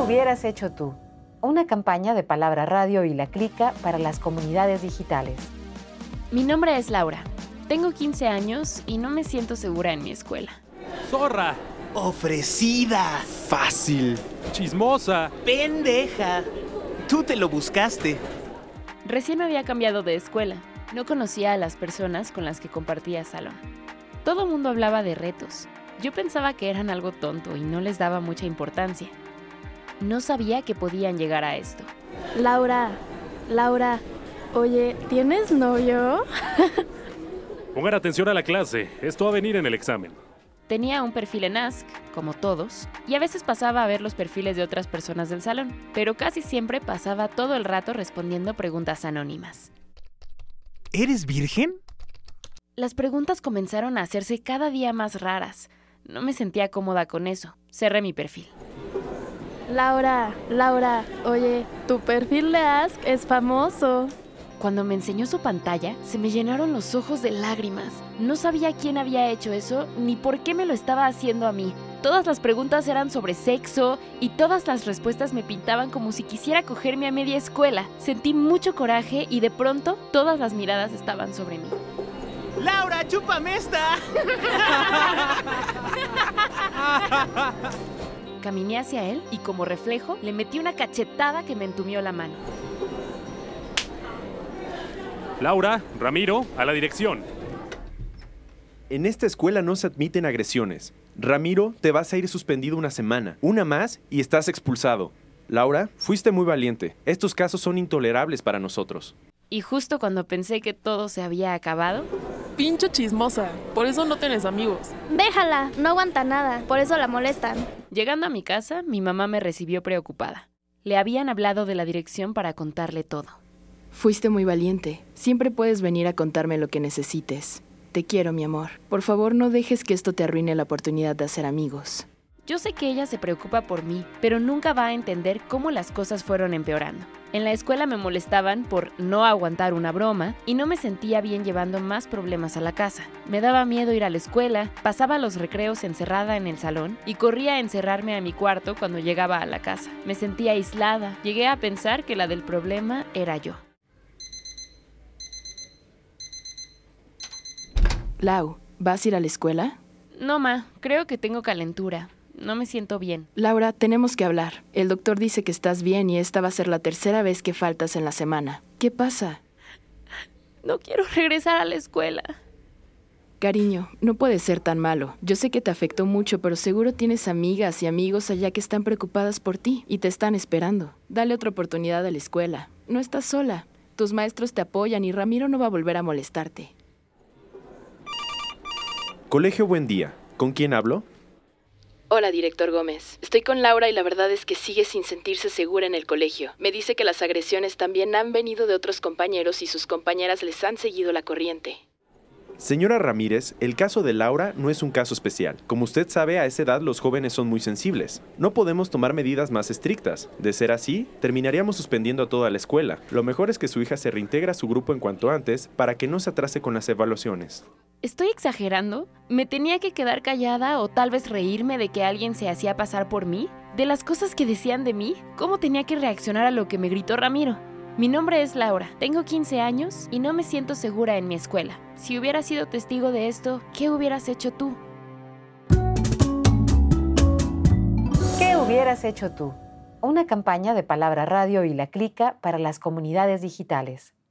hubieras hecho tú? Una campaña de Palabra Radio y La Clica para las comunidades digitales. Mi nombre es Laura. Tengo 15 años y no me siento segura en mi escuela. ¡Zorra! ¡Ofrecida! ¡Fácil! ¡Chismosa! ¡Pendeja! Tú te lo buscaste. Recién me había cambiado de escuela. No conocía a las personas con las que compartía salón. Todo mundo hablaba de retos. Yo pensaba que eran algo tonto y no les daba mucha importancia. No sabía que podían llegar a esto. Laura, oye, ¿tienes novio? Pongan atención a la clase. Esto va a venir en el examen. Tenía un perfil en Ask, como todos, y a veces pasaba a ver los perfiles de otras personas del salón, pero casi siempre pasaba todo el rato respondiendo preguntas anónimas. ¿Eres virgen? Las preguntas comenzaron a hacerse cada día más raras. No me sentía cómoda con eso. Cerré mi perfil. Laura, oye, tu perfil de Ask es famoso. Cuando me enseñó su pantalla, se me llenaron los ojos de lágrimas. No sabía quién había hecho eso, ni por qué me lo estaba haciendo a mí. Todas las preguntas eran sobre sexo, y todas las respuestas me pintaban como si quisiera cogerme a media escuela. Sentí mucho coraje y de pronto, todas las miradas estaban sobre mí. ¡Laura, chúpame esta! Caminé hacia él y como reflejo, le metí una cachetada que me entumió la mano. Laura, Ramiro, a la dirección. En esta escuela no se admiten agresiones. Ramiro, te vas a ir suspendido una semana. Una más y estás expulsado. Laura, fuiste muy valiente. Estos casos son intolerables para nosotros. Y justo cuando pensé que todo se había acabado... Pinche chismosa, por eso no tienes amigos. Déjala, no aguanta nada, por eso la molestan. Llegando a mi casa, mi mamá me recibió preocupada. Le habían hablado de la dirección para contarle todo. Fuiste muy valiente. Siempre puedes venir a contarme lo que necesites. Te quiero, mi amor. Por favor, no dejes que esto te arruine la oportunidad de hacer amigos. Yo sé que ella se preocupa por mí, pero nunca va a entender cómo las cosas fueron empeorando. En la escuela me molestaban por no aguantar una broma y no me sentía bien llevando más problemas a la casa. Me daba miedo ir a la escuela, pasaba los recreos encerrada en el salón y corría a encerrarme a mi cuarto cuando llegaba a la casa. Me sentía aislada. Llegué a pensar que la del problema era yo. Lau, ¿vas a ir a la escuela? No, ma, creo que tengo calentura. No me siento bien. Laura, tenemos que hablar. El doctor dice que estás bien y esta va a ser la tercera vez que faltas en la semana. ¿Qué pasa? No quiero regresar a la escuela. Cariño, no puede ser tan malo. Yo sé que te afectó mucho, pero seguro tienes amigas y amigos allá que están preocupadas por ti y te están esperando. Dale otra oportunidad a la escuela. No estás sola. Tus maestros te apoyan y Ramiro no va a volver a molestarte. Colegio Buen Día. ¿Con quién hablo? Hola, director Gómez. Estoy con Laura y la verdad es que sigue sin sentirse segura en el colegio. Me dice que las agresiones también han venido de otros compañeros y sus compañeras les han seguido la corriente. Señora Ramírez, el caso de Laura no es un caso especial. Como usted sabe, a esa edad los jóvenes son muy sensibles. No podemos tomar medidas más estrictas. De ser así, terminaríamos suspendiendo a toda la escuela. Lo mejor es que su hija se reintegre a su grupo en cuanto antes para que no se atrase con las evaluaciones. ¿Estoy exagerando? ¿Me tenía que quedar callada o tal vez reírme de que alguien se hacía pasar por mí? ¿De las cosas que decían de mí? ¿Cómo tenía que reaccionar a lo que me gritó Ramiro? Mi nombre es Laura, tengo 15 años y no me siento segura en mi escuela. Si hubieras sido testigo de esto, ¿qué hubieras hecho tú? ¿Qué hubieras hecho tú? Una campaña de Palabra Radio y La Clica para las comunidades digitales.